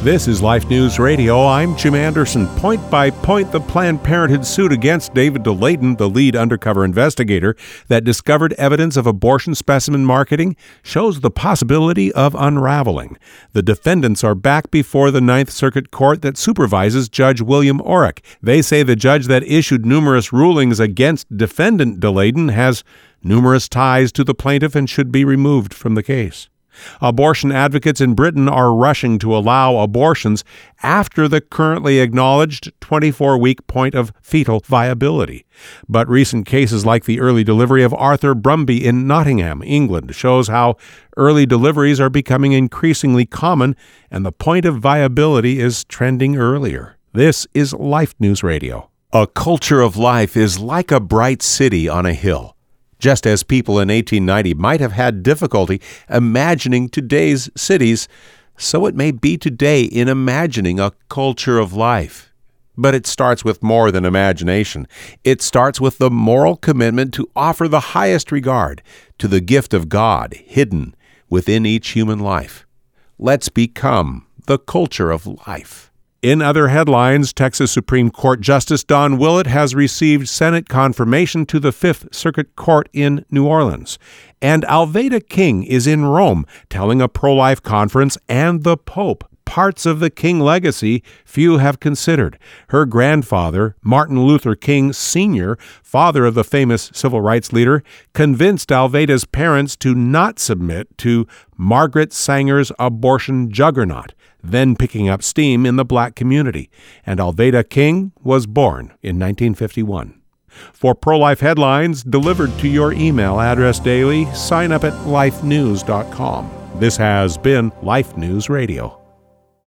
This is Life News Radio. I'm Jim Anderson. Point by point, the Planned Parenthood suit against David Daleiden, the lead undercover investigator that discovered evidence of abortion specimen marketing, shows the possibility of unraveling. The defendants are back before the Ninth Circuit Court that supervises Judge William Orrick. They say the judge that issued numerous rulings against defendant Daleiden has numerous ties to the plaintiff and should be removed from the case. Abortion advocates in Britain are rushing to allow abortions after the currently acknowledged 24-week point of fetal viability. But recent cases like the early delivery of Arthur Brumby in Nottingham, England, shows how early deliveries are becoming increasingly common and the point of viability is trending earlier. This is Life News Radio. A culture of life is like a bright city on a hill. Just as people in 1890 might have had difficulty imagining today's cities, so it may be today in imagining a culture of life. But it starts with more than imagination. It starts with the moral commitment to offer the highest regard to the gift of God hidden within each human life. Let's become the culture of life. In other headlines, Texas Supreme Court Justice Don Willett has received Senate confirmation to the Fifth Circuit Court in New Orleans. And Alveda King is in Rome telling a pro-life conference and the Pope parts of the King legacy few have considered. Her grandfather, Martin Luther King Sr., father of the famous civil rights leader, convinced Alveda's parents to not submit to Margaret Sanger's abortion juggernaut, then picking up steam in the black community, and Alveda King was born in 1951. For pro-life headlines delivered to your email address daily, sign up at lifenews.com. This has been Life News Radio.